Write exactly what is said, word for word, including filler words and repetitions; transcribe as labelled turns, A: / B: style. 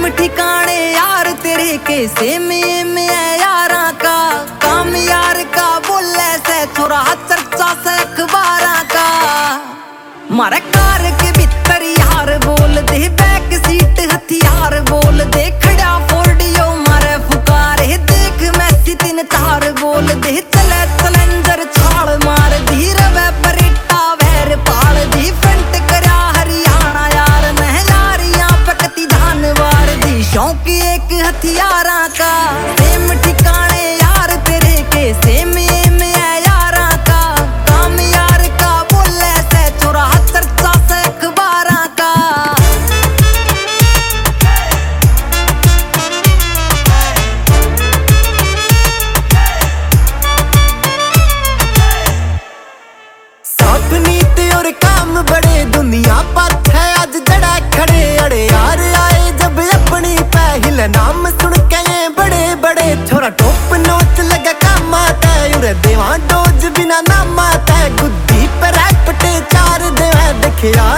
A: Same ठिकाने यार तेरे के सेम एम है यारा का। काम यार का बोले से छोरा चर्चा से अखबारा का। मारे कार के भीतर यार बोल दे, बैक सीट हथियार बोल दे, खड़ा फोर्डियो मारे फुकारे, देख मैसी तीन चार बोल दे, चले चलेंजर छाल मार दी, रवे बरेटा वैर पाल दी, फ्रंट करया हरियाणा यार मैं यारियां पकती जानवर दी, शौक एक हथियारा का। सेम ठिकाने यार तेरे के सेम एम है यारा का। काम यार का बोले से छोरा चर्चा से अखबारा का। साफ नीति और काम बड़े दुनिया पाथ है आज जड़ा खड़े अड़े यार आए जब अपनी पहल नाम सुन के ये बड़े बड़े छोरा टोप नोच लगा काम आता है उरे देवा डोज बिना नाम आता है गुद्दी पर पटे चार देवा देखिया